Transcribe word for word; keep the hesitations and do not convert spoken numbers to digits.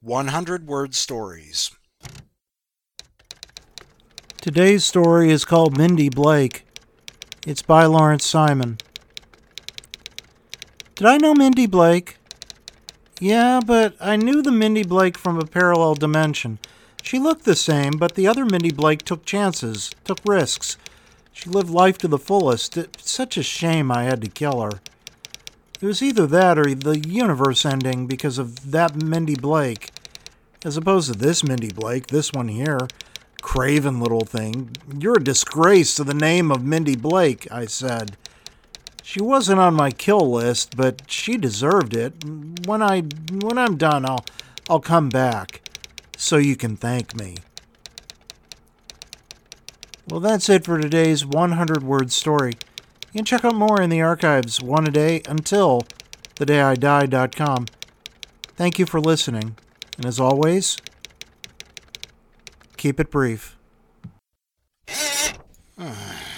one hundred Word Stories. Today's story is called Mindy Blake. It's by Lawrence Simon. Did I know Mindy Blake? Yeah, but I knew the Mindy Blake from a parallel dimension. She looked the same, but the other Mindy Blake took chances, took risks. She lived life to the fullest. It's such a shame I had to kill her. It was either that or the universe ending because of that Mindy Blake. As opposed to this Mindy Blake, this one here. Craven little thing. You're a disgrace to the name of Mindy Blake, I said. She wasn't on my kill list, but she deserved it. When I when I'm done, I'll I'll come back so you can thank me. Well, that's it for today's one hundred word story. You can check out more in the archives, one a day until the day I die dot com. Thank you for listening, and as always, keep it brief.